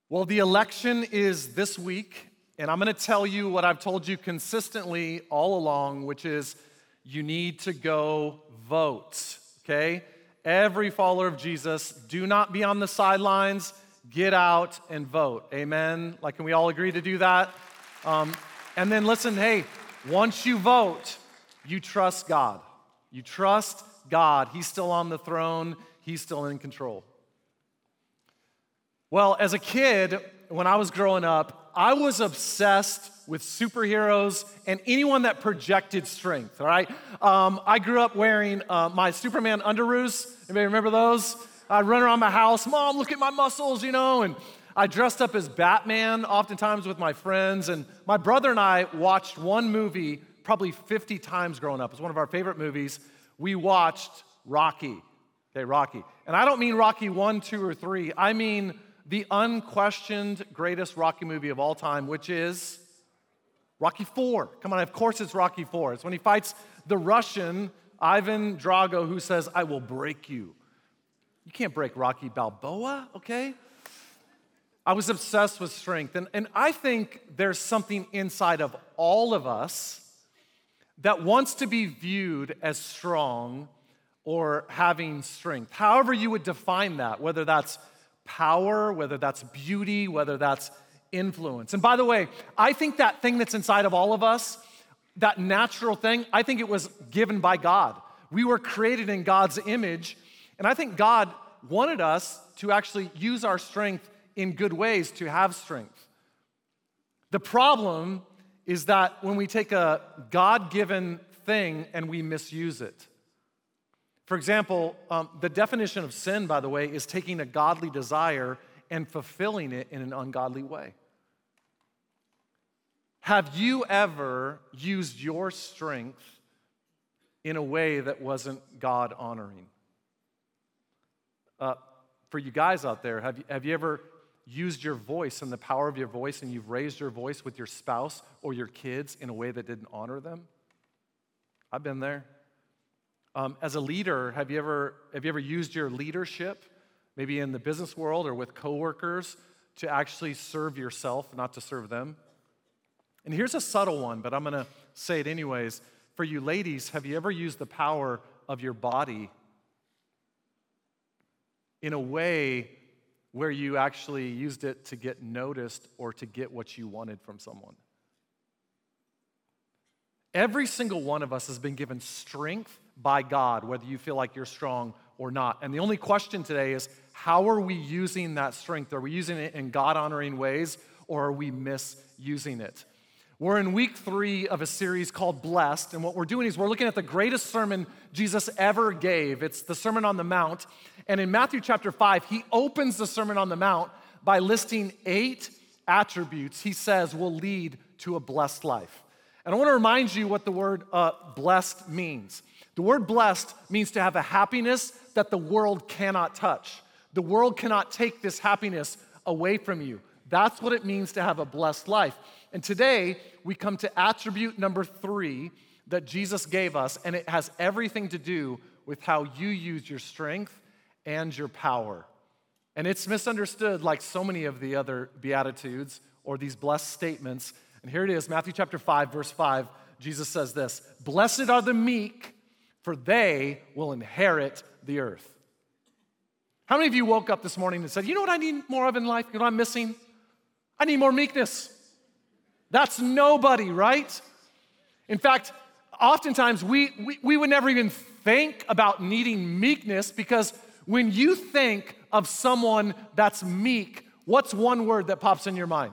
Well, the election is this week, and I'm going to tell you what I've told you consistently all along, which is you need to go vote, okay? Every follower of Jesus, do not be on the sidelines. Get out and vote, amen? Like, can we all agree to do that? And then listen, hey, once you vote, you trust God. You trust God. He's still on the throne. He's still in control. Well, as a kid, when I was growing up, I was obsessed with superheroes and anyone that projected strength, all right? I grew up wearing my Superman underoos. Anybody remember those? I'd run around my house, Mom, look at my muscles, and I dressed up as Batman oftentimes with my friends, and my brother and I watched one movie probably 50 times growing up. It's one of our favorite movies. We watched Rocky, okay, Rocky. And I don't mean Rocky 1, 2, or 3. I mean the unquestioned greatest Rocky movie of all time, which is Rocky 4. Come on, of course it's Rocky 4. It's when he fights the Russian, Ivan Drago, who says, I will break you. You can't break Rocky Balboa, okay? I was obsessed with strength, and I think there's something inside of all of us that wants to be viewed as strong or having strength. However you would define that, whether that's power, whether that's beauty, whether that's influence. And by the way, I think that thing that's inside of all of us, that natural thing, I think it was given by God. We were created in God's image, and I think God wanted us to actually use our strength in good ways to have strength. The problem is that when we take a God-given thing and we misuse it. For example, the definition of sin, by the way, is taking a godly desire and fulfilling it in an ungodly way. Have you ever used your strength in a way that wasn't God-honoring? For you guys out there, have you ever used your voice and the power of your voice and you've raised your voice with your spouse or your kids in a way that didn't honor them? I've been there. As a leader, have you ever used your leadership, maybe in the business world or with coworkers, to actually serve yourself, not to serve them? And here's a subtle one, but I'm going to say it anyways. For you ladies, have you ever used the power of your body in a way where you actually used it to get noticed or to get what you wanted from someone? Every single one of us has been given strength by God, whether you feel like you're strong or not. And the only question today is, how are we using that strength? Are we using it in God-honoring ways, or are we misusing it? We're in week 3 of a series called Blessed, and what we're doing is we're looking at the greatest sermon Jesus ever gave. It's the Sermon on the Mount, and in Matthew chapter 5, he opens the Sermon on the Mount by listing 8 attributes he says will lead to a blessed life. And I want to remind you what the word blessed means. The word blessed means to have a happiness that the world cannot touch. The world cannot take this happiness away from you. That's what it means to have a blessed life. And today, we come to attribute number 3 that Jesus gave us, and it has everything to do with how you use your strength and your power. And it's misunderstood like so many of the other Beatitudes or these blessed statements. And here it is, Matthew chapter 5, verse 5, Jesus says this, "Blessed are the meek, for they will inherit the earth." How many of you woke up this morning and said, you know what I need more of in life? You know what I'm missing? I need more meekness. That's nobody, right? In fact, oftentimes we would never even think about needing meekness, because when you think of someone that's meek, what's one word that pops in your mind?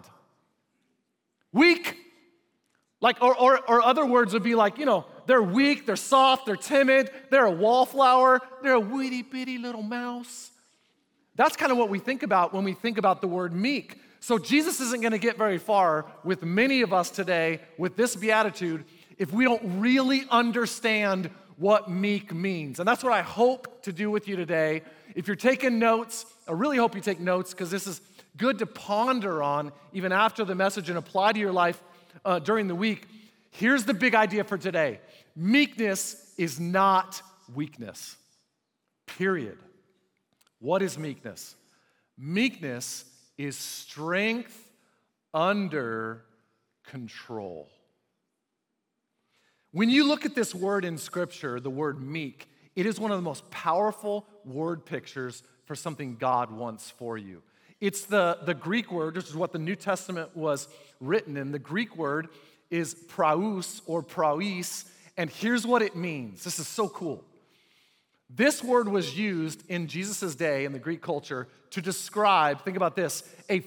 Weak. Like, or other words would be like, they're weak, they're soft, they're timid, they're a wallflower, they're a witty bitty little mouse. That's kind of what we think about when we think about the word meek. So Jesus isn't going to get very far with many of us today with this beatitude if we don't really understand what meek means. And that's what I hope to do with you today. If you're taking notes, I really hope you take notes, because this is good to ponder on even after the message and apply to your life during the week. Here's the big idea for today. Meekness is not weakness, period. What is meekness? Meekness is strength under control. When you look at this word in Scripture, the word meek, it is one of the most powerful word pictures for something God wants for you. It's the Greek word, which is what the New Testament was written in. The Greek word is praus or praois, and here's what it means. This is so cool. This word was used in Jesus' day in the Greek culture to describe, think about this, a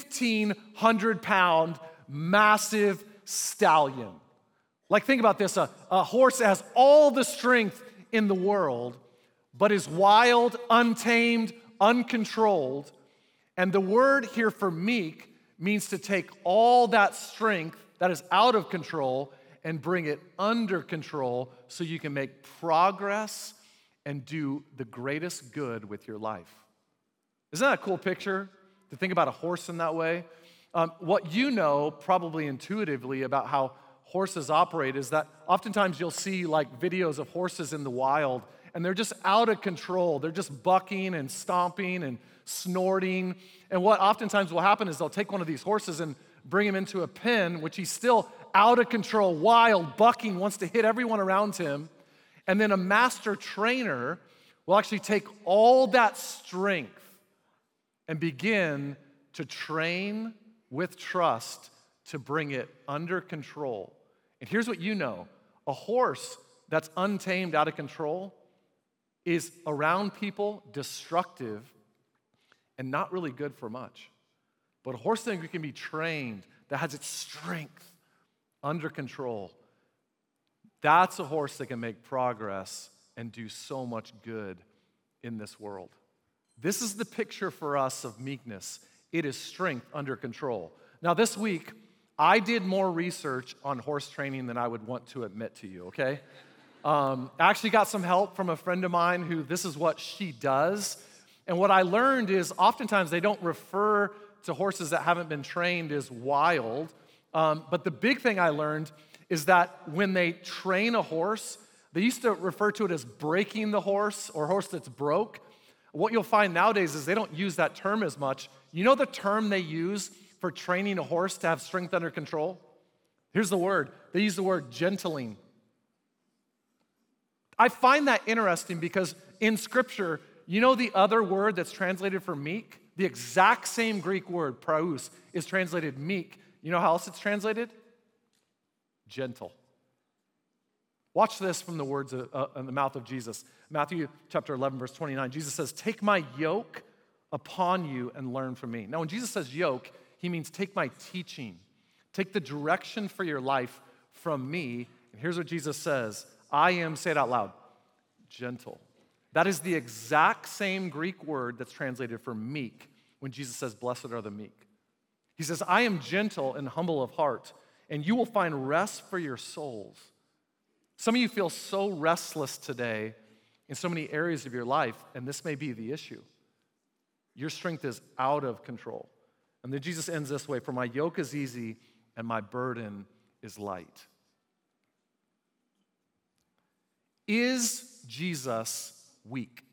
1,500-pound massive stallion. Like, think about this, a horse that has all the strength in the world, but is wild, untamed, uncontrolled. And the word here for meek means to take all that strength that is out of control and bring it under control so you can make progress and do the greatest good with your life. Isn't that a cool picture to think about a horse in that way? What you know probably intuitively about how horses operate is that oftentimes you'll see like videos of horses in the wild and they're just out of control. They're just bucking and stomping and snorting. And what oftentimes will happen is they'll take one of these horses and bring him into a pen, which he's still out of control, wild, bucking, wants to hit everyone around him. And then a master trainer will actually take all that strength and begin to train with trust to bring it under control. And here's what you know. A horse that's untamed, out of control, is around people destructive and not really good for much. But a horse that can be trained, that has its strength under control, that's a horse that can make progress and do so much good in this world. This is the picture for us of meekness. It is strength under control. Now, this week, I did more research on horse training than I would want to admit to you, okay? I actually got some help from a friend of mine who this is what she does. And what I learned is oftentimes they don't refer to horses that haven't been trained as wild. But the big thing I learned is that when they train a horse, they used to refer to it as breaking the horse or horse that's broke. What you'll find nowadays is they don't use that term as much. You know the term they use for training a horse to have strength under control? Here's the word. They use the word gentling. I find that interesting because in Scripture, you know the other word that's translated for meek? The exact same Greek word, praus, is translated meek. You know how else it's translated? Gentle. Watch this from the words in the mouth of Jesus. Matthew chapter 11, verse 29. Jesus says, "Take my yoke upon you and learn from me." Now, when Jesus says yoke, he means take my teaching. Take the direction for your life from me. And here's what Jesus says. I am, say it out loud, gentle. That is the exact same Greek word that's translated for meek when Jesus says, blessed are the meek. He says, I am gentle and humble of heart, and you will find rest for your souls. Some of you feel so restless today in so many areas of your life, and this may be the issue. Your strength is out of control. And then Jesus ends this way, for my yoke is easy and my burden is light. Is Jesus weak?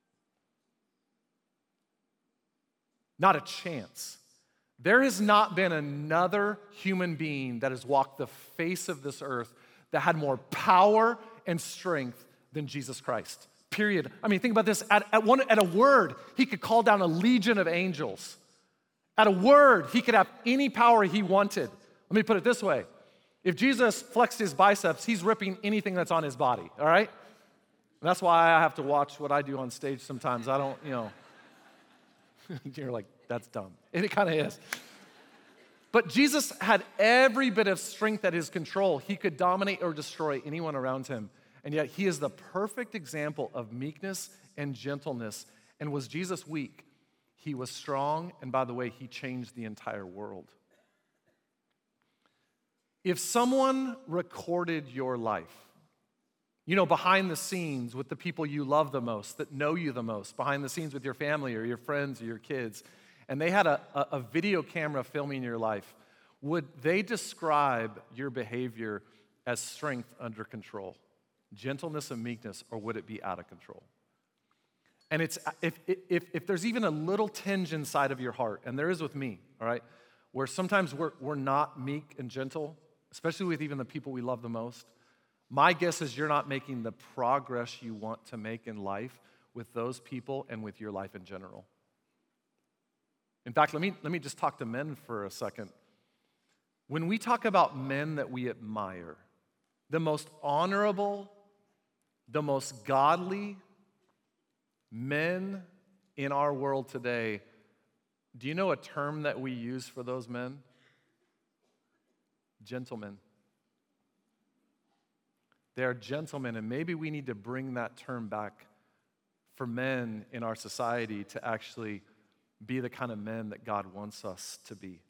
Not a chance. There has not been another human being that has walked the face of this earth that had more power and strength than Jesus Christ. Period. I mean, think about this. At a word, he could call down a legion of angels. At a word, he could have any power he wanted. Let me put it this way. If Jesus flexed his biceps, he's ripping anything that's on his body, all right? And that's why I have to watch what I do on stage sometimes. I don't, you're like, that's dumb. And it kind of is. But Jesus had every bit of strength at his control. He could dominate or destroy anyone around him. And yet he is the perfect example of meekness and gentleness. And was Jesus weak? He was strong, and by the way, he changed the entire world. If someone recorded your life, behind the scenes with the people you love the most, that know you the most, behind the scenes with your family or your friends or your kids, and they had a video camera filming your life, would they describe your behavior as strength under control, gentleness and meekness, or would it be out of control? And it's if there's even a little tinge inside of your heart, and there is with me, all right, where sometimes we're not meek and gentle, especially with even the people we love the most, my guess is you're not making the progress you want to make in life with those people and with your life in general. In fact, let me just talk to men for a second. When we talk about men that we admire, the most honorable, the most godly men in our world today, do you know a term that we use for those men? Gentlemen. They're gentlemen, and maybe we need to bring that term back for men in our society to actually be the kind of men that God wants us to be.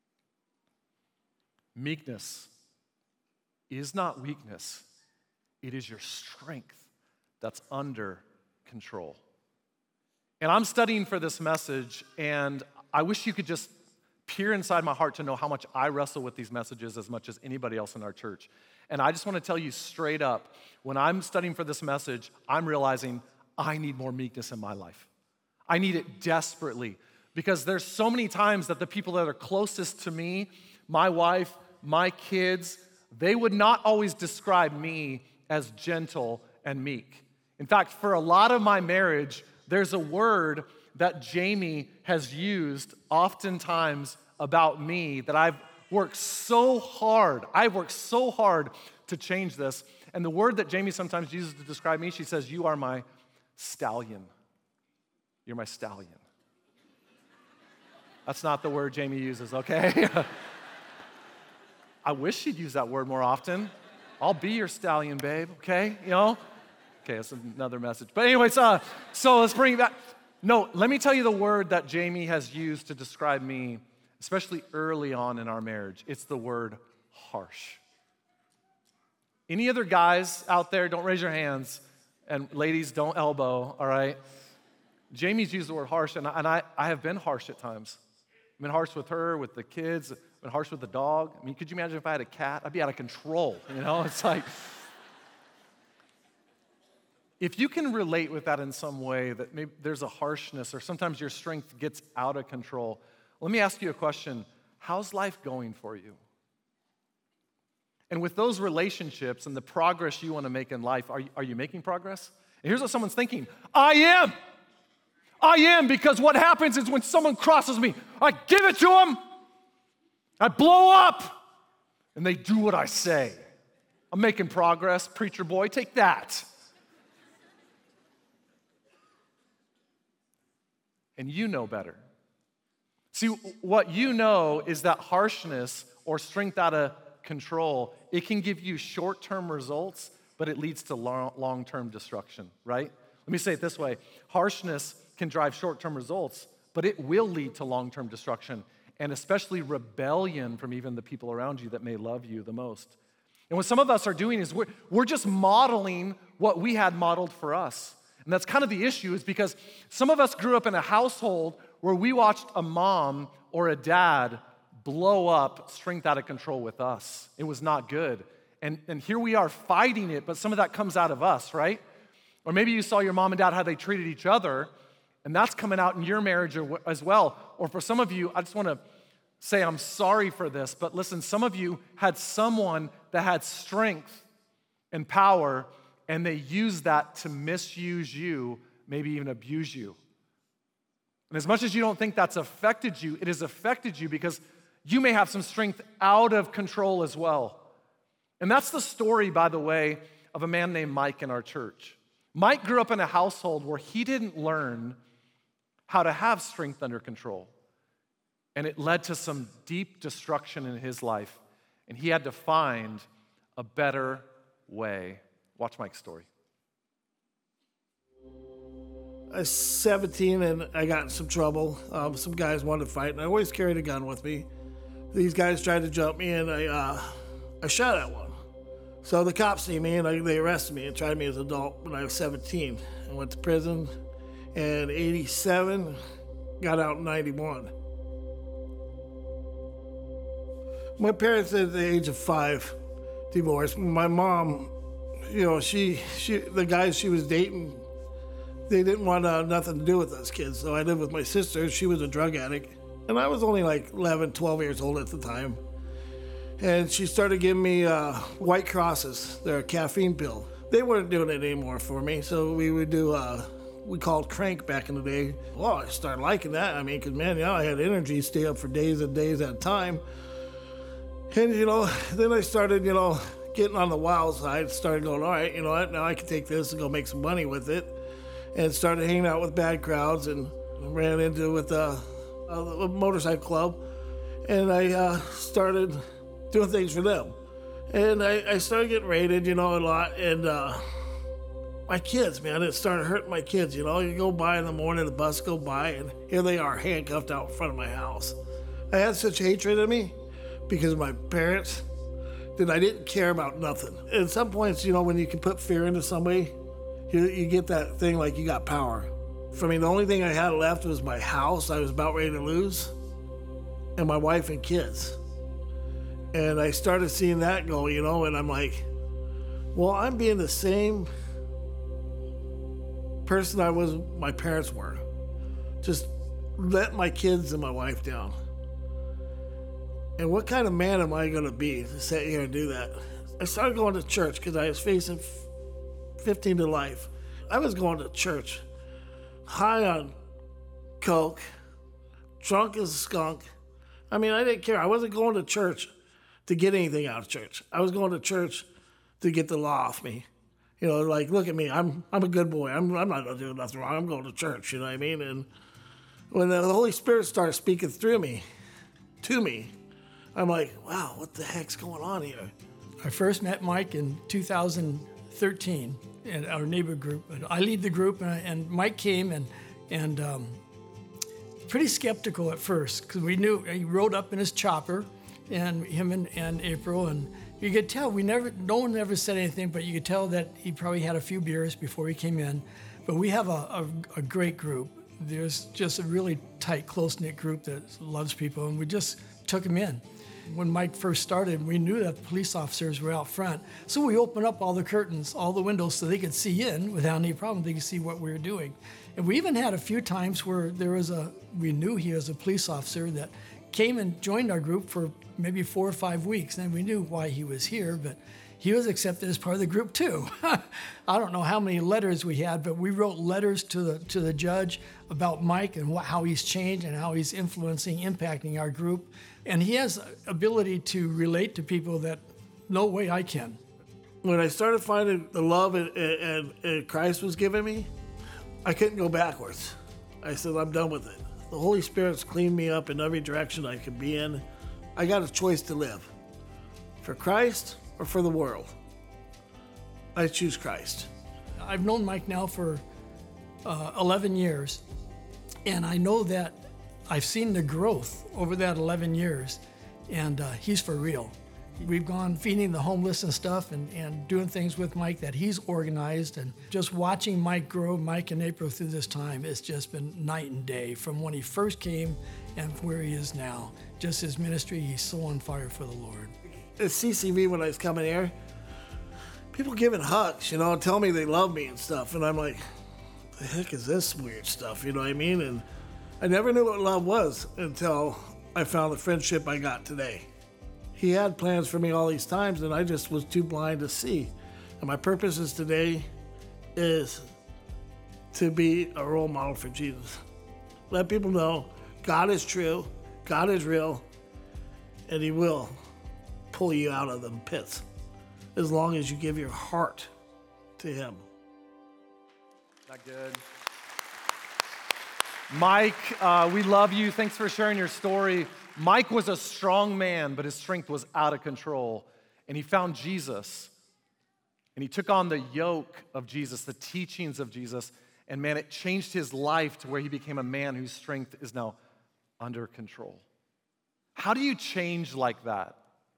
Meekness is not weakness. It is your strength that's under control. And I'm studying for this message, and I wish you could just peer inside my heart to know how much I wrestle with these messages as much as anybody else in our church. And I just want to tell you straight up, when I'm studying for this message, I'm realizing I need more meekness in my life. I need it desperately, because there's so many times that the people that are closest to me, my wife, my kids, they would not always describe me as gentle and meek. In fact, for a lot of my marriage, there's a word that Jamie has used oftentimes about me that I've worked so hard to change this. And the word that Jamie sometimes uses to describe me, she says, "You are my stallion. You're my stallion." That's not the word Jamie uses, okay? I wish she'd use that word more often. I'll be your stallion, babe, okay? You know? Okay, that's another message. But anyways, so let's bring it back. No, let me tell you the word that Jamie has used to describe me, especially early on in our marriage. It's the word harsh. Any other guys out there, don't raise your hands, and ladies, don't elbow, all right? Jamie's used the word harsh, and I have been harsh at times. I've been harsh with her, with the kids, I've been harsh with the dog. I mean, could you imagine if I had a cat? I'd be out of control, you know? It's like, if you can relate with that in some way, that maybe there's a harshness or sometimes your strength gets out of control, let me ask you a question. How's life going for you? And with those relationships and the progress you want to make in life, are you making progress? And here's what someone's thinking. I am, because what happens is when someone crosses me, I give it to them, I blow up, and they do what I say. I'm making progress. Preacher boy, take that. And you know better. See, what you know is that harshness or strength out of control, it can give you short-term results, but it leads to long-term destruction, right? Let me say it this way. Harshness can drive short-term results, but it will lead to long-term destruction, and especially rebellion from even the people around you that may love you the most. And what some of us are doing is we're just modeling what we had modeled for us. And that's kind of the issue, is because some of us grew up in a household where we watched a mom or a dad blow up strength out of control with us. It was not good. And here we are fighting it, but some of that comes out of us, right? Or maybe you saw your mom and dad, how they treated each other, and that's coming out in your marriage as well. Or for some of you, I just want to say I'm sorry for this, but listen, some of you had someone that had strength and power, and they used that to misuse you, maybe even abuse you. And as much as you don't think that's affected you, it has affected you because you may have some strength out of control as well. And that's the story, by the way, of a man named Mike in our church. Mike grew up in a household where he didn't learn how to have strength under control. And it led to some deep destruction in his life. And he had to find a better way. Watch Mike's story. I was 17 and I got in some trouble. Some guys wanted to fight, and I always carried a gun with me. These guys tried to jump me, and I shot at one. So the cops see me, and they arrested me and tried me as an adult when I was 17. I went to prison in 87, got out in 91. My parents at the age of 5 divorced. My mom, you know, she the guys she was dating they didn't want nothing to do with us kids. So I lived with my sister. She was a drug addict. And I was only like 11, 12 years old at the time. And she started giving me White Crosses. They're a caffeine pill. They weren't doing it anymore for me. So we would do, we called crank back in the day. Well, I started liking that. I mean, because, man, I had energy, stay up for days and days at a time. And, then I started, getting on the wild side. Started going, all right, you know what, now I can take this and go make some money with it. And started hanging out with bad crowds and ran into with a motorcycle club. And I started doing things for them. And I started getting raided, a lot. And my kids, man, it started hurting my kids, You go by in the morning, the bus go by, and here they are handcuffed out in front of my house. I had such hatred in me because of my parents that I didn't care about nothing. At some points, when you can put fear into somebody, you get that thing like you got power. For me, the only thing I had left was my house I was about ready to lose, and my wife and kids. And I started seeing that go, and I'm like, well, I'm being the same person my parents were. Just let my kids and my wife down. And what kind of man am I going to be to sit here and do that? I started going to church because I was facing 15 to life. I was going to church high on coke, drunk as a skunk. I mean, I didn't care. I wasn't going to church to get anything out of church. I was going to church to get the law off me. Like, look at me. I'm a good boy. I'm not going to do nothing wrong. I'm going to church, you know what I mean? And when the Holy Spirit started speaking through me, to me, I'm like, wow, what the heck's going on here? I first met Mike in 2013 in our neighbor group. I lead the group, and Mike came and pretty skeptical at first because we knew he rode up in his chopper, and him and April, and you could tell no one ever said anything, but you could tell that he probably had a few beers before he came in. But we have a great group. There's just a really tight, close-knit group that loves people, and we just took him in. When Mike first started, we knew that the police officers were out front, so we opened up all the curtains, all the windows, so they could see in without any problem. They could see what we were doing. And we even had a few times where we knew he was a police officer that came and joined our group for maybe 4 or 5 weeks. And we knew why he was here, but he was accepted as part of the group too. I don't know how many letters we had, but we wrote letters to the judge about Mike and how he's changed and how he's impacting our group. And he has ability to relate to people that no way I can. When I started finding the love and Christ was giving me, I couldn't go backwards. I said, I'm done with it. The Holy Spirit's cleaned me up in every direction I could be in. I got a choice to live. For Christ or for the world. I choose Christ. I've known Mike now for 11 years, and I know that I've seen the growth over that 11 years, and he's for real. We've gone feeding the homeless and stuff and doing things with Mike that he's organized, and just watching Mike grow, Mike and April through this time, it's just been night and day from when he first came and where he is now. Just his ministry, he's so on fire for the Lord. At CCV when I was coming here, people giving hugs, tell me they love me and stuff, and I'm like, the heck is this weird stuff, you know what I mean? And I never knew what love was until I found the friendship I got today. He had plans for me all these times, and I just was too blind to see. And my purpose is today is to be a role model for Jesus. Let people know God is true, God is real, and He will pull you out of them pits as long as you give your heart to Him. That good? Mike, we love you. Thanks for sharing your story. Mike was a strong man, but his strength was out of control. And he found Jesus. And he took on the yoke of Jesus, the teachings of Jesus. And man, it changed his life to where he became a man whose strength is now under control. How do you change like that?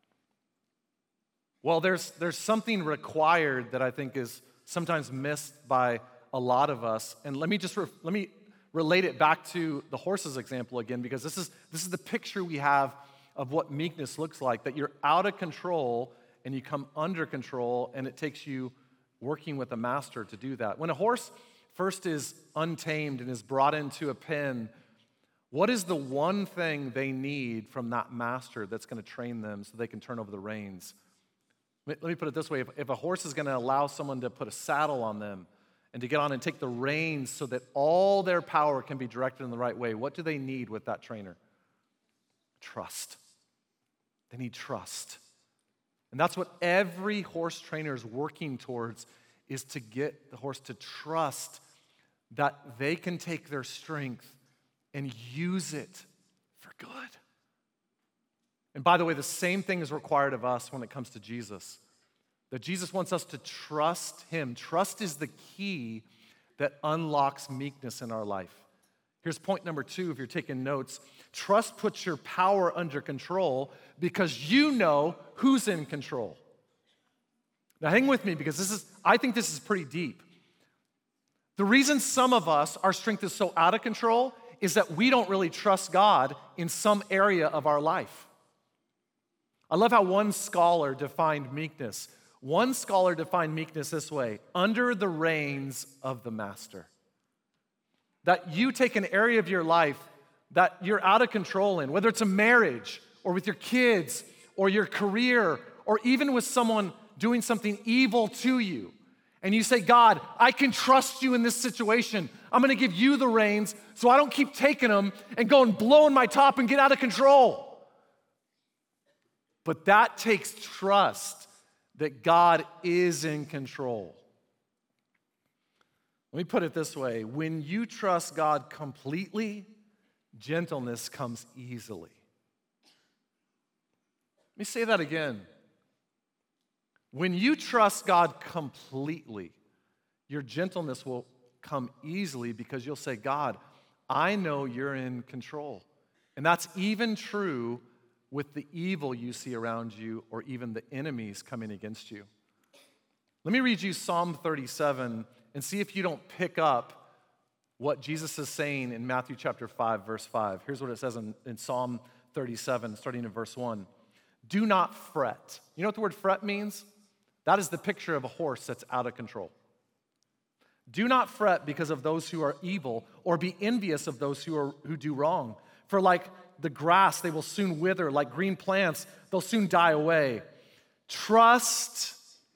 Well, there's something required that I think is sometimes missed by a lot of us. And let me relate it back to the horses example again, because this is the picture we have of what meekness looks like, that you're out of control and you come under control, and it takes you working with a master to do that. When a horse first is untamed and is brought into a pen, what is the one thing they need from that master that's going to train them so they can turn over the reins? Let me put it this way. If a horse is going to allow someone to put a saddle on them and to get on and take the reins so that all their power can be directed in the right way, what do they need with that trainer? Trust. They need trust. And that's what every horse trainer is working towards, is to get the horse to trust that they can take their strength and use it for good. And by the way, the same thing is required of us when it comes to Jesus. That Jesus wants us to trust him. Trust is the key that unlocks meekness in our life. Here's point number 2 if you're taking notes. Trust puts your power under control because you know who's in control. Now hang with me because I think this is pretty deep. The reason some of us, our strength is so out of control is that we don't really trust God in some area of our life. I love how one scholar defined meekness. One scholar defined meekness this way: under the reins of the master. That you take an area of your life that you're out of control in, whether it's a marriage or with your kids or your career or even with someone doing something evil to you. And you say, God, I can trust you in this situation. I'm gonna give you the reins so I don't keep taking them and go and blowing my top and get out of control. But that takes trust that God is in control. Let me put it this way. When you trust God completely, gentleness comes easily. Let me say that again. When you trust God completely, your gentleness will come easily because you'll say, God, I know you're in control. And that's even true with the evil you see around you or even the enemies coming against you. Let me read you Psalm 37 and see if you don't pick up what Jesus is saying in Matthew chapter 5, verse 5. Here's what it says in Psalm 37, starting in verse 1. Do not fret. You know what the word fret means? That is the picture of a horse that's out of control. Do not fret because of those who are evil, or be envious of those who do wrong. For like the grass, they will soon wither. Like green plants, they'll soon die away. Trust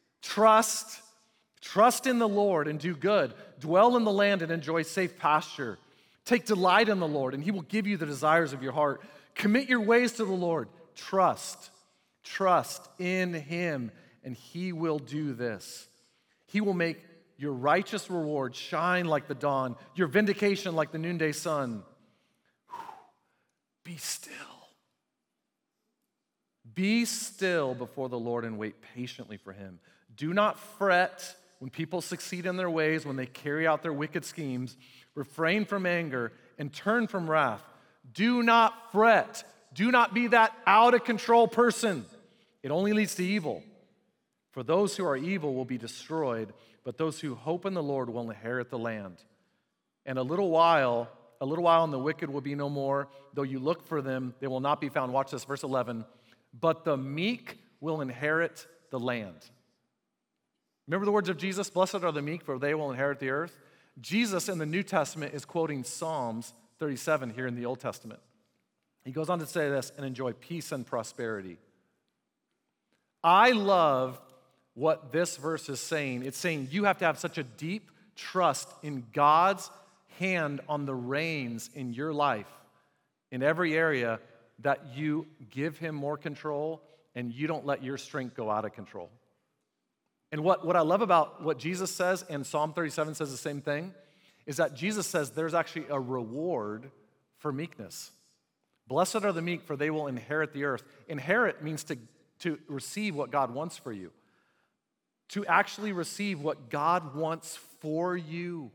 in the Lord and do good. Dwell in the land and enjoy safe pasture. Take delight in the Lord, and he will give you the desires of your heart. Commit your ways to the Lord. Trust in him, and he will do this. He will make your righteous reward shine like the dawn, your vindication like the noonday sun. Be still. Be still before the Lord and wait patiently for him. Do not fret when people succeed in their ways, when they carry out their wicked schemes. Refrain from anger and turn from wrath. Do not fret. Do not be that out of control person. It only leads to evil. For those who are evil will be destroyed, but those who hope in the Lord will inherit the land. And a little while, and the wicked will be no more. Though you look for them, they will not be found. Watch this, verse 11. But the meek will inherit the land. Remember the words of Jesus? Blessed are the meek, for they will inherit the earth. Jesus in the New Testament is quoting Psalms 37 here in the Old Testament. He goes on to say this, and enjoy peace and prosperity. I love what this verse is saying. It's saying you have to have such a deep trust in God's hand on the reins in your life, in every area, that you give him more control and you don't let your strength go out of control. And what I love about what Jesus says, and Psalm 37 says the same thing, is that Jesus says there's actually a reward for meekness. Blessed are the meek, for they will inherit the earth. Inherit means to receive what God wants for you. To actually receive what God wants for you.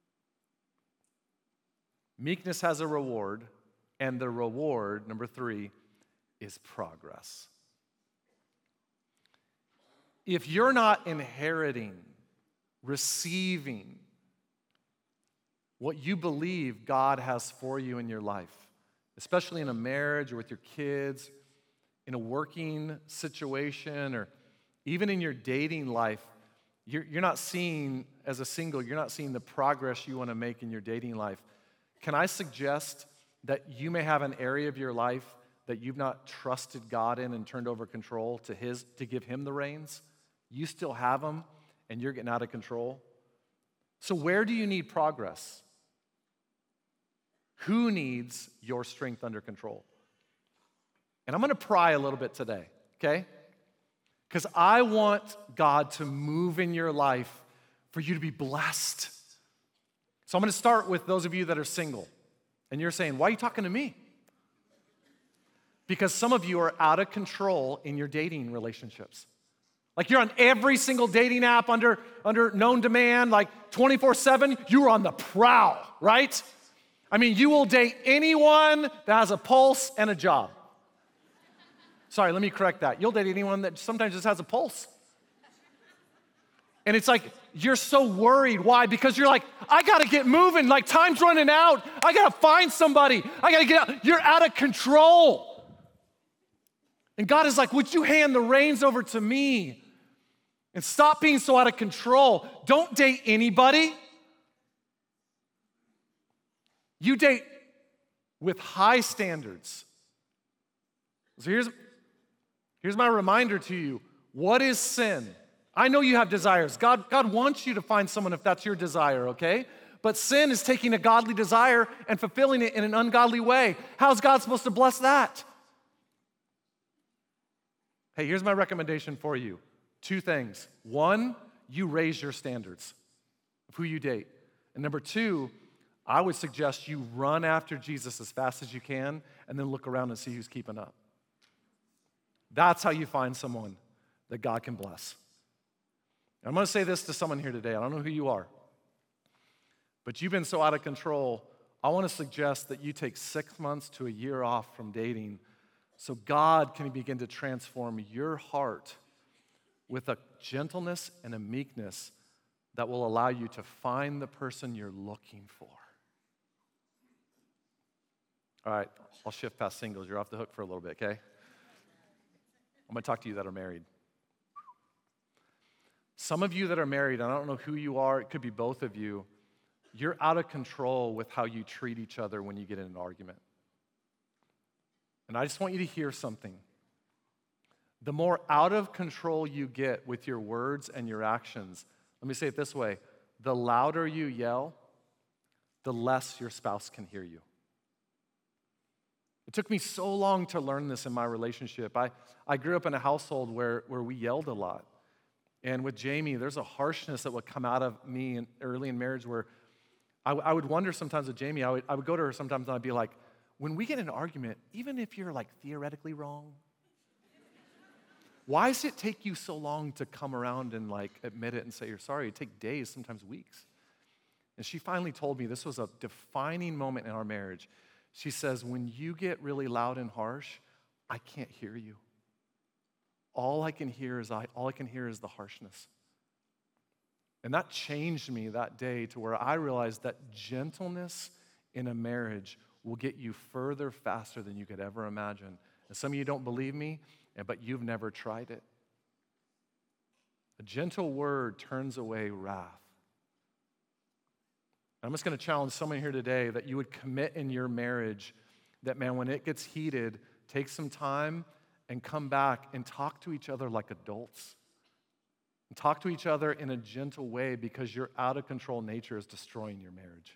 Meekness has a reward, and the reward, number 3, is progress. If you're not inheriting, receiving what you believe God has for you in your life, especially in a marriage or with your kids, in a working situation, or even in your dating life, you're not seeing as a single, you're not seeing the progress you want to make in your dating life, can I suggest that you may have an area of your life that you've not trusted God in and turned over control to give him the reins? You still have them, and you're getting out of control. So where do you need progress? Who needs your strength under control? And I'm going to pry a little bit today, okay? Because I want God to move in your life for you to be blessed. So I'm going to start with those of you that are single. And you're saying, why are you talking to me? Because some of you are out of control in your dating relationships. Like you're on every single dating app under known demand, like 24/7. You're on the prowl, right? I mean, you will date anyone that has a pulse and a job. Sorry, let me correct that. You'll date anyone that sometimes just has a pulse. And it's like, you're so worried. Why? Because you're like, I gotta get moving, like time's running out. I gotta find somebody. I gotta get out. You're out of control. And God is like, would you hand the reins over to me? And stop being so out of control. Don't date anybody. You date with high standards. So here's my reminder to you. What is sin? I know you have desires. God wants you to find someone if that's your desire, okay? But sin is taking a godly desire and fulfilling it in an ungodly way. How's God supposed to bless that? Hey, here's my recommendation for you. 2 things. 1, you raise your standards of who you date. And number 2, I would suggest you run after Jesus as fast as you can and then look around and see who's keeping up. That's how you find someone that God can bless. I'm going to say this to someone here today. I don't know who you are, but you've been so out of control. I want to suggest that you take 6 months to a year off from dating so God can begin to transform your heart with a gentleness and a meekness that will allow you to find the person you're looking for. All right, I'll shift past singles. You're off the hook for a little bit, okay? I'm going to talk to you that are married. Some of you that are married, I don't know who you are, it could be both of you, you're out of control with how you treat each other when you get in an argument. And I just want you to hear something. The more out of control you get with your words and your actions, let me say it this way, the louder you yell, the less your spouse can hear you. It took me so long to learn this in my relationship. I grew up in a household where we yelled a lot. And with Jamie, there's a harshness that would come out of me early in marriage where I would wonder sometimes with Jamie, I would go to her sometimes and I'd be like, when we get in an argument, even if you're like theoretically wrong, why does it take you so long to come around and like admit it and say you're sorry? It takes days, sometimes weeks. And she finally told me, this was a defining moment in our marriage. She says, when you get really loud and harsh, I can't hear you. All I can hear is the harshness. And that changed me that day to where I realized that gentleness in a marriage will get you further faster than you could ever imagine. And some of you don't believe me, but you've never tried it. A gentle word turns away wrath. I'm just going to challenge someone here today that you would commit in your marriage that, man, when it gets heated, take some time and come back and talk to each other like adults. And talk to each other in a gentle way because your out-of-control nature is destroying your marriage.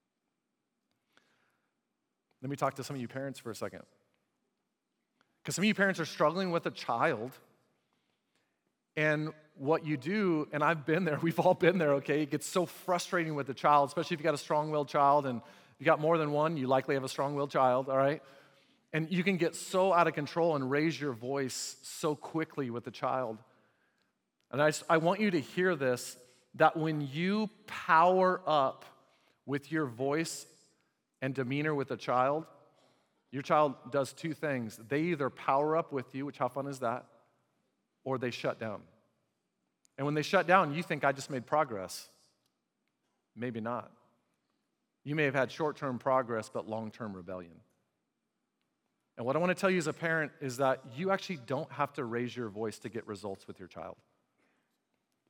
Let me talk to some of you parents for a second. Because some of you parents are struggling with a child, and what you do, and I've been there, we've all been there, okay? It gets so frustrating with the child, especially if you got a strong-willed child, and if you got more than one, you likely have a strong-willed child, all right? And you can get so out of control and raise your voice so quickly with the child. And I want you to hear this, that when you power up with your voice and demeanor with a child, your child does 2 things. They either power up with you, which how fun is that, or they shut down. And when they shut down, you think I just made progress. Maybe not. You may have had short-term progress, but long-term rebellion. And what I want to tell you as a parent is that you actually don't have to raise your voice to get results with your child.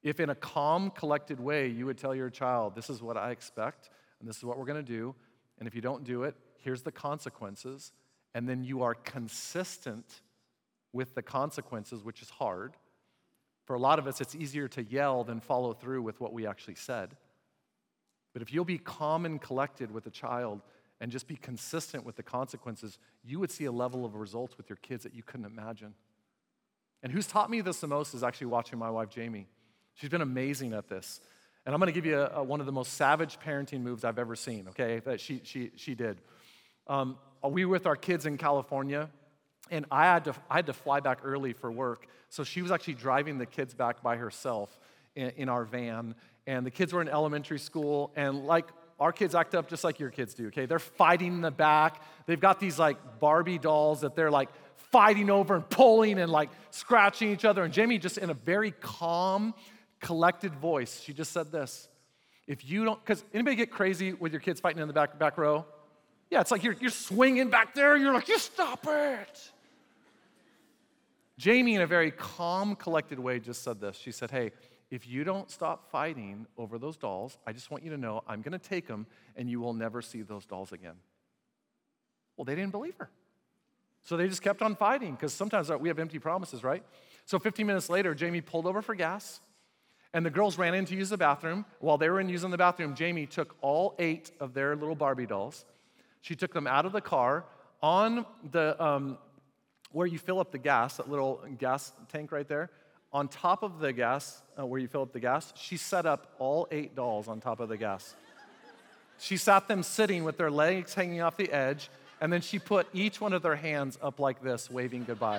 If in a calm, collected way, you would tell your child, this is what I expect, and this is what we're going to do, and if you don't do it, here's the consequences, and then you are consistent with the consequences, which is hard. For a lot of us, it's easier to yell than follow through with what we actually said. But if you'll be calm and collected with a child and just be consistent with the consequences, you would see a level of results with your kids that you couldn't imagine. And who's taught me this the most is actually watching my wife, Jamie. She's been amazing at this. And I'm going to give you one of the most savage parenting moves I've ever seen, okay, that she did. We were with our kids in California, and I had to fly back early for work. So she was actually driving the kids back by herself in our van. And the kids were in elementary school, and like our kids act up just like your kids do, okay? They're fighting in the back. They've got these like Barbie dolls that they're like fighting over and pulling and like scratching each other. And Jamie, just in a very calm, collected voice, she just said this. If you don't, because anybody get crazy with your kids fighting in the back row? Yeah, it's like you're swinging back there. You're like, you stop it. Jamie, in a very calm, collected way, just said this. She said, hey, if you don't stop fighting over those dolls, I just want you to know I'm going to take them and you will never see those dolls again. Well, they didn't believe her. So they just kept on fighting because sometimes we have empty promises, right? So 15 minutes later, Jamie pulled over for gas and the girls ran in to use the bathroom. While they were using the bathroom, Jamie took all 8 of their little Barbie dolls. She took them out of the car on the where you fill up the gas, that little gas tank right there. On top of the gas, where you fill up the gas, she set up all 8 dolls on top of the gas. She sat them sitting with their legs hanging off the edge, and then she put each one of their hands up like this, waving goodbye.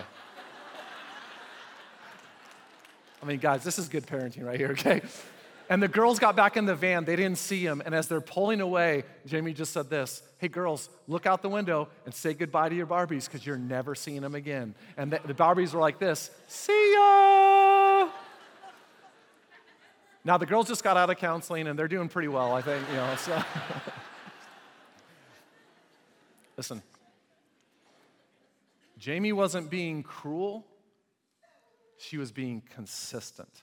I mean, guys, this is good parenting right here, okay? And the girls got back in the van. They didn't see him. And as they're pulling away, Jamie just said this, hey, girls, look out the window and say goodbye to your Barbies because you're never seeing them again. And the Barbies were like this, see ya! Now, the girls just got out of counseling, and they're doing pretty well, I think. So. Listen, Jamie wasn't being cruel. She was being consistent.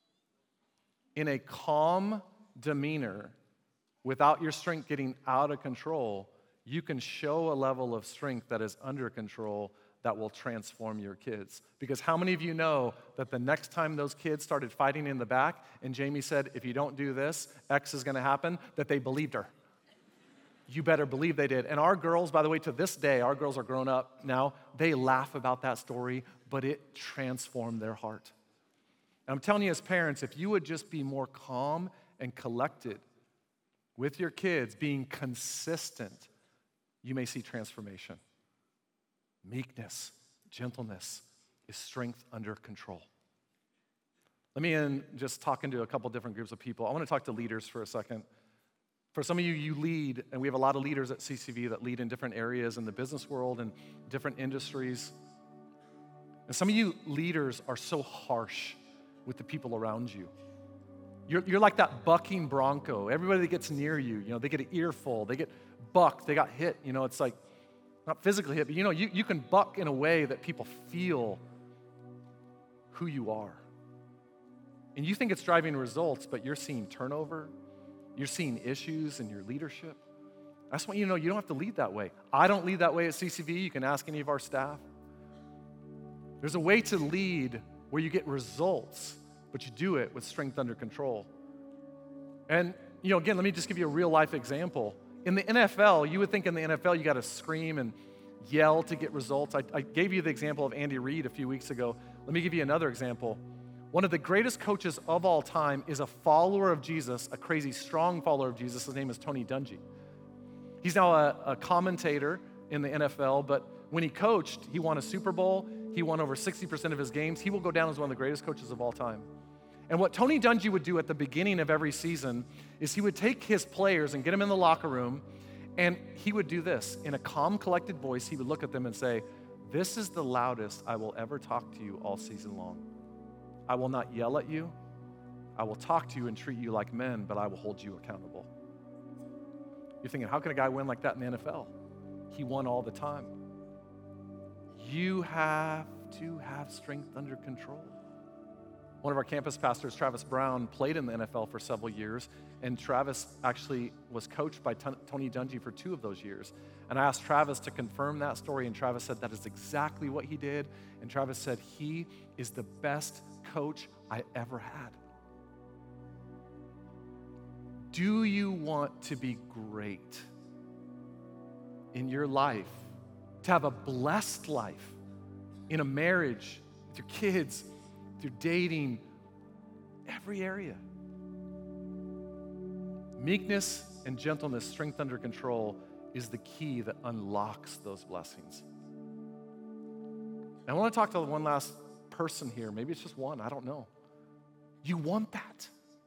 In a calm demeanor, without your strength getting out of control, you can show a level of strength that is under control that will transform your kids. Because how many of you know that the next time those kids started fighting in the back and Jamie said, if you don't do this, X is going to happen, that they believed her? You better believe they did. And our girls, by the way, to this day, our girls are grown up now, they laugh about that story, but it transformed their heart. I'm telling you as parents, if you would just be more calm and collected with your kids, being consistent, you may see transformation. Meekness, gentleness is strength under control. Let me end just talking to a couple different groups of people. I want to talk to leaders for a second. For some of you, you lead, and we have a lot of leaders at CCV that lead in different areas in the business world and different industries. And some of you leaders are so harsh with the people around you. You're like that bucking bronco. Everybody that gets near you, they get an earful, they get bucked, they got hit. It's like, not physically hit, but you can buck in a way that people feel who you are. And you think it's driving results, but you're seeing turnover, you're seeing issues in your leadership. I just want you to know you don't have to lead that way. I don't lead that way at CCV. You can ask any of our staff. There's a way to lead where you get results, but you do it with strength under control. And, again, let me just give you a real life example. In the NFL, you would think in the NFL you got to scream and yell to get results. I gave you the example of Andy Reid a few weeks ago. Let me give you another example. One of the greatest coaches of all time is a follower of Jesus, a crazy strong follower of Jesus. His name is Tony Dungy. He's now a commentator in the NFL, but when he coached, he won a Super Bowl. He won over 60% of his games. He will go down as one of the greatest coaches of all time. And what Tony Dungy would do at the beginning of every season is he would take his players and get them in the locker room, and he would do this. In a calm, collected voice, he would look at them and say, this is the loudest I will ever talk to you all season long. I will not yell at you. I will talk to you and treat you like men, but I will hold you accountable. You're thinking, how can a guy win like that in the NFL? He won all the time. You have to have strength under control. One of our campus pastors, Travis Brown, played in the NFL for several years, and Travis actually was coached by Tony Dungy for 2 of those years. And I asked Travis to confirm that story, and Travis said that is exactly what he did. And Travis said, he is the best coach I ever had. Do you want to be great in your life, to have a blessed life in a marriage, with your kids, through dating, every area? Meekness and gentleness, strength under control, is the key that unlocks those blessings. And I want to talk to one last person here. Maybe it's just one, I don't know. You want that.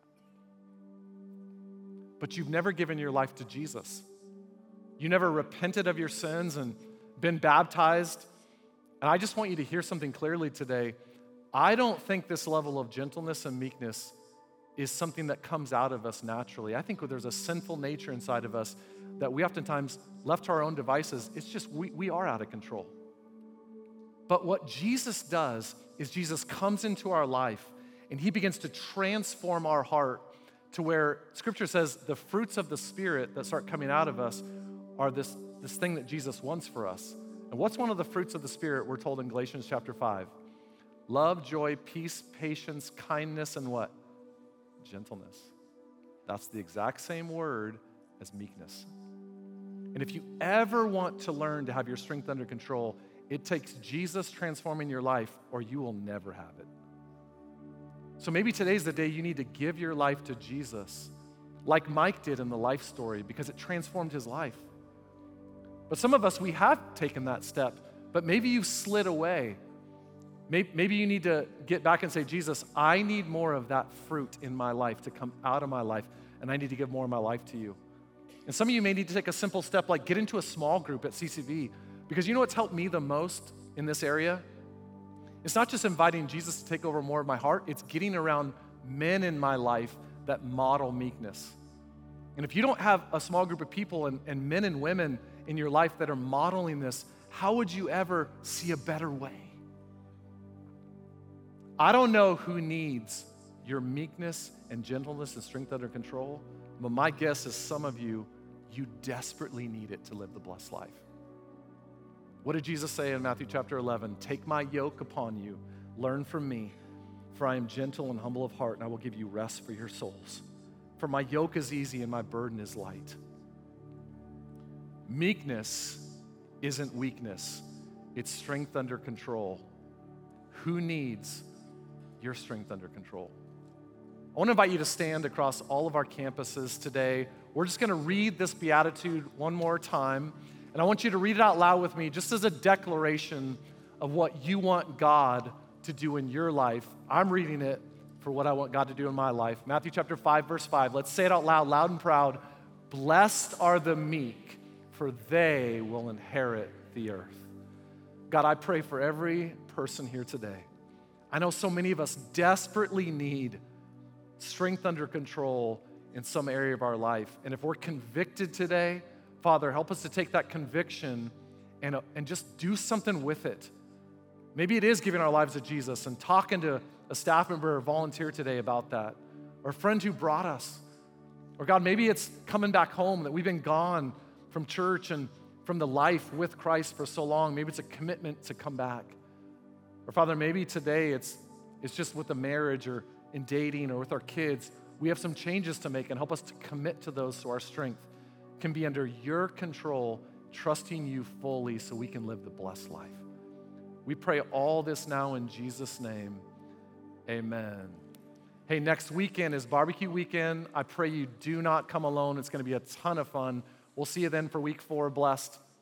But you've never given your life to Jesus. You never repented of your sins and been baptized. And I just want you to hear something clearly today. I don't think this level of gentleness and meekness is something that comes out of us naturally. I think there's a sinful nature inside of us that we oftentimes, left to our own devices, it's just we are out of control. But what Jesus does is Jesus comes into our life and he begins to transform our heart to where Scripture says the fruits of the Spirit that start coming out of us are this thing that Jesus wants for us. And what's one of the fruits of the Spirit we're told in Galatians chapter 5? Love, joy, peace, patience, kindness, and what? Gentleness. That's the exact same word as meekness. And if you ever want to learn to have your strength under control, it takes Jesus transforming your life or you will never have it. So maybe today's the day you need to give your life to Jesus, like Mike did in the life story, because it transformed his life. But some of us, we have taken that step, but maybe you slid away. Maybe you need to get back and say, Jesus, I need more of that fruit in my life to come out of my life, and I need to give more of my life to you. And some of you may need to take a simple step like get into a small group at CCV, because you know what's helped me the most in this area? It's not just inviting Jesus to take over more of my heart, it's getting around men in my life that model meekness. And if you don't have a small group of people and men and women in your life that are modeling this, how would you ever see a better way? I don't know who needs your meekness and gentleness and strength under control, but my guess is some of you desperately need it to live the blessed life. What did Jesus say in Matthew chapter 11? Take my yoke upon you, learn from me, for I am gentle and humble of heart, and I will give you rest for your souls. For my yoke is easy and my burden is light. Meekness isn't weakness, it's strength under control. Who needs your strength under control? I want to invite you to stand across all of our campuses today. We're just going to read this beatitude one more time. And I want you to read it out loud with me just as a declaration of what you want God to do in your life. I'm reading it for what I want God to do in my life. Matthew chapter 5, verse 5. Let's say it out loud, loud and proud. Blessed are the meek, for they will inherit the earth. God, I pray for every person here today. I know so many of us desperately need strength under control in some area of our life. And if we're convicted today, Father, help us to take that conviction and just do something with it. Maybe it is giving our lives to Jesus and talking to a staff member or volunteer today about that, or a friend who brought us. Or God, maybe it's coming back home, that we've been gone from church and from the life with Christ for so long. Maybe it's a commitment to come back. Or Father, maybe today it's just with the marriage or in dating or with our kids. We have some changes to make, and help us to commit to those so our strength can be under your control, trusting you fully so we can live the blessed life. We pray all this now in Jesus' name. Amen. Hey, next weekend is barbecue weekend. I pray you do not come alone. It's going to be a ton of fun. We'll see you then for week 4. Blessed.